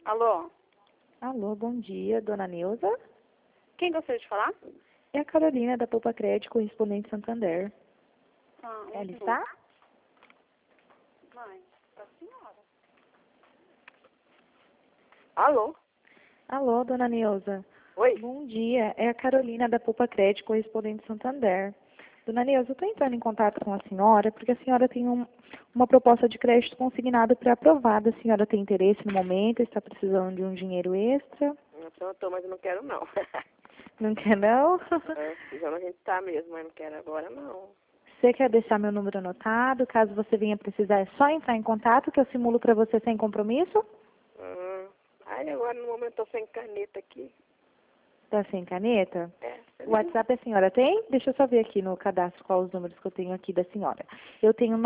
Alô? Alô, bom dia, dona Neuza? Quem gostaria de falar? É a Carolina da Poupa Crédito, correspondente Santander. Ela Minuto. está? Mãe, pra senhora. Alô? Alô, dona Neuza. Oi? Bom dia, é a Carolina da Poupa Crédito, correspondente Santander. Dona Neuza, eu estou entrando em contato com a senhora porque a senhora tem uma proposta de crédito consignado pré-aprovada. A senhora tem interesse no momento, está precisando de um dinheiro extra? Eu tô, mas eu não quero não. Não quer não? Precisando a gente tá mesmo, mas não quero agora não. Você quer deixar meu número anotado? Caso você venha precisar, é só entrar em contato que eu simulo para você sem compromisso. Ai, agora no momento eu tô sem caneta aqui. Tá sem caneta? Você O WhatsApp a senhora tem? Deixa eu só ver aqui no cadastro quais os números que eu tenho aqui da senhora. Eu tenho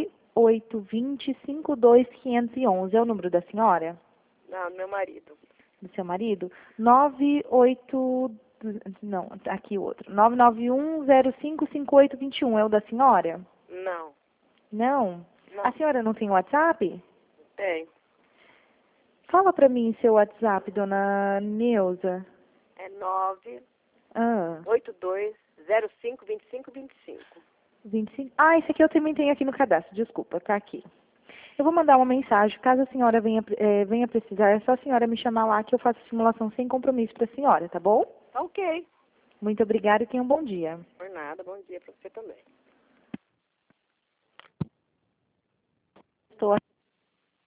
9820-52511. É o número da senhora? Não, do meu marido. Do seu marido? 98... Não, aqui outro. 991055821. É o da senhora? Não, Não? não. A senhora não tem WhatsApp? Tem. Fala pra mim seu WhatsApp, dona Neuza. É Ah, 982052525. 25. Ah, esse aqui eu também tenho aqui no cadastro, desculpa, tá aqui. Eu vou mandar uma mensagem, caso a senhora venha precisar, é só a senhora me chamar lá que eu faço simulação sem compromisso para a senhora, tá bom? Ok. Muito obrigada e tenha um bom dia. Por nada, bom dia pra você também. Estou